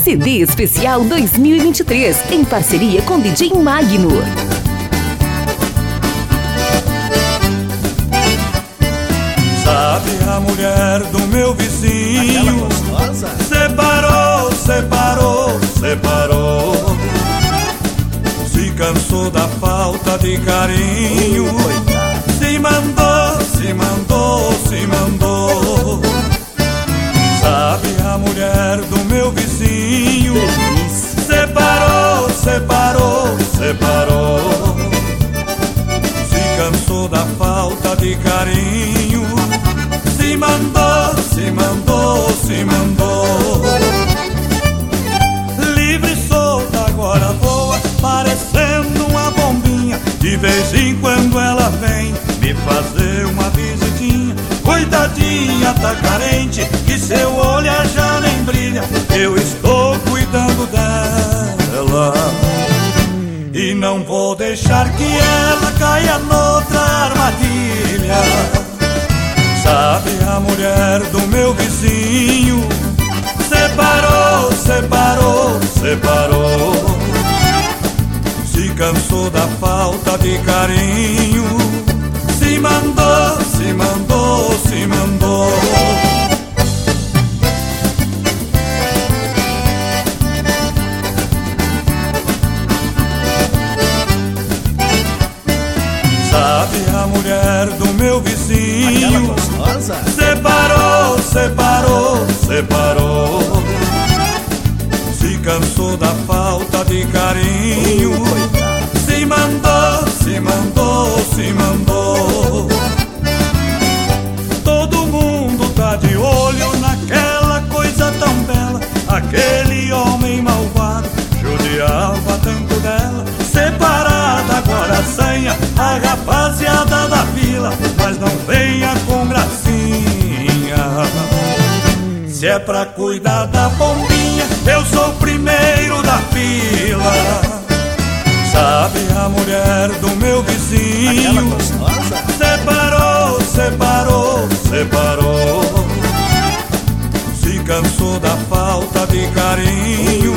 CD Especial 2023, em parceria com DJ Magno. Sabe a mulher do meu vizinho? Separou, separou, separou. Se cansou da falta de carinho. Se mandou, se mandou, se mandou. Sabe a mulher do meu vizinho? Separou, separou, separou. Se cansou da falta de carinho. Se mandou, se mandou, se mandou. Livre e solta agora voa, parecendo uma bombinha. De vez em quando ela vem me fazer uma visitinha. Coitadinha, tá carente, que seu olhar já nem brilha. Eu estou cuidando dela e não vou deixar que ela caia noutra armadilha. Sabe a mulher do meu vizinho? Separou, separou, separou. Se cansou da falta de carinho. Se mandou, se mandou, se mandou. Sabe a mulher do meu vizinho? Separou, separou, separou. Se cansou da falta de carinho. Se mandou, se mandou, se mandou. Todo mundo tá de olho naquela coisa tão bela. Aquele homem malvado judiava tanto dela. Separada agora sanha a rapaziada da vila. Mas não venha com gracinha. Se é pra cuidar da bombinha, eu sou o primeiro da fila. Sabe a mulher do meu vizinho? Separou, separou, separou. Se cansou da falta de carinho.